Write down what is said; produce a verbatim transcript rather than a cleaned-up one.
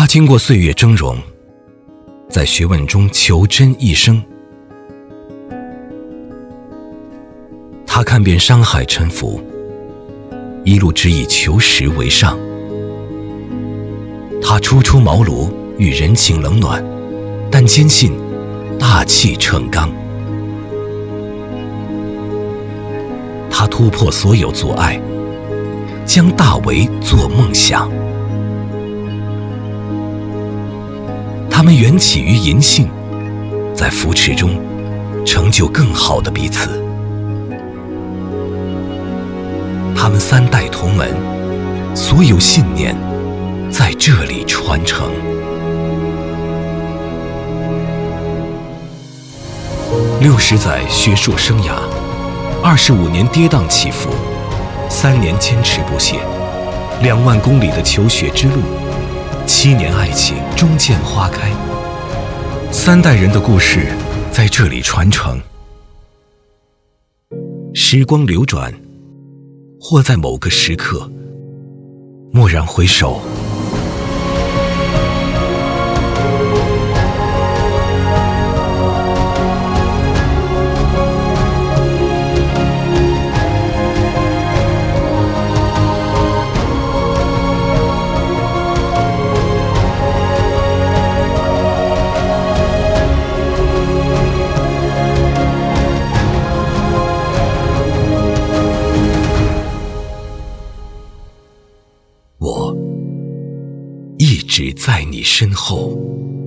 他经过岁月峥嵘，在学问中求真一生。他看遍山海沉浮，一路只以求实为上。他初出茅庐，遇人情冷暖，但坚信大气成钢。他突破所有阻碍，将大为做梦想。他们缘起于银杏，在扶持中成就更好的彼此。他们三代同门，所有信念在这里传承。六十载学术生涯，二十五年跌宕起伏，三年坚持不懈，两万公里的求学之路，七年爱情终见花开。三代人的故事在这里传承。时光流转，或在某个时刻蓦然回首，我一直在你身后。